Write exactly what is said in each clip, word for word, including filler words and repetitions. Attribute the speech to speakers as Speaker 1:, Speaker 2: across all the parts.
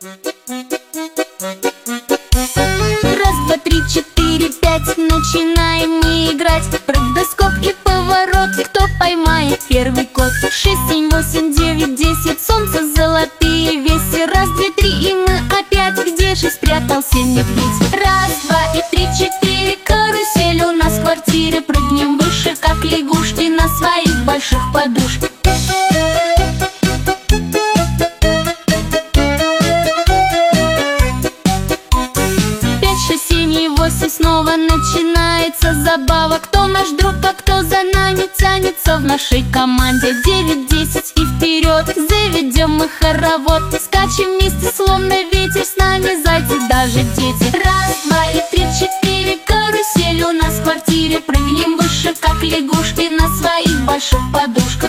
Speaker 1: Раз, два, три, четыре, пять, начинаем мы играть. Прыг, доскок и поворот, кто поймает первый кот? Шесть, семь, восемь, девять, десять, солнце золотые веси. Раз, два, три, и мы опять. Где же спрятался медведь? Раз, два и три, четыре, карусель у нас в квартире. Прыгнем выше, как лягушки, на своих больших подушках. Снова начинается забава. Кто наш друг, а кто за нами тянется в нашей команде? Девять, десять и вперед, заведем мы хоровод. Скачем вместе, словно ветер, с нами зайцы, даже дети. Раз, два и три, четыре, карусель у нас в квартире. Прыгнем выше, как лягушки, на своих больших подушках.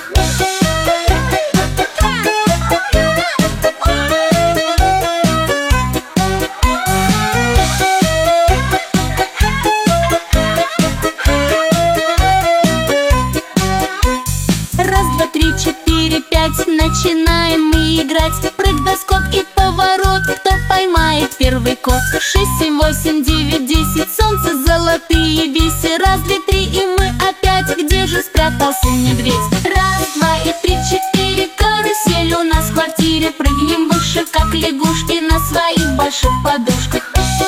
Speaker 1: Начинаем мы играть. Прыг, доскок и поворот, кто поймает первый кот? Шесть, семь, восемь, девять, десять, солнце золотые веси. Раз, два, три, и мы опять. Где же спрятался медведь? Раз, два и три, четыре, карусель у нас в квартире. Прыгнем выше, как лягушки, на своих больших подушках.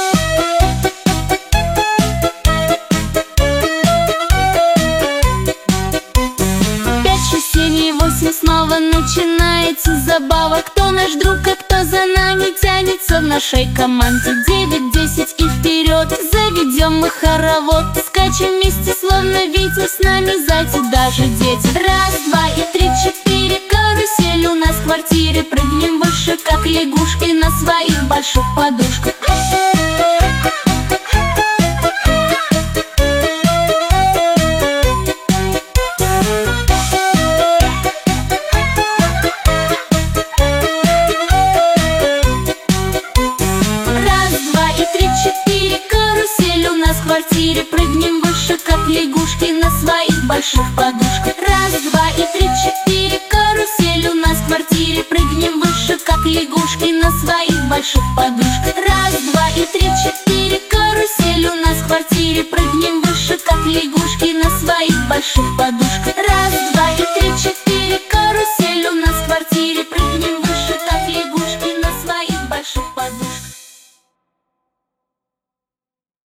Speaker 1: Снова начинается забава. Кто наш друг, а кто за нами тянется в нашей команде? Девять, десять и вперед, заведем мы хоровод. Скачем вместе, словно ветер, с нами зайцы, даже дети. Раз, два и три, четыре, карусель у нас в квартире. Прыгнем выше, как лягушки, на своих больших подушках. Прыгнем выше, как лягушки, на своих больших подушках. Раз, два и три, четыре, карусель у нас в квартире. Прыгнем выше, как лягушки, на своих больших подушках. Раз, два и три, четыре, карусель у нас в квартире. Прыгнем выше, как лягушки, на своих больших подушках.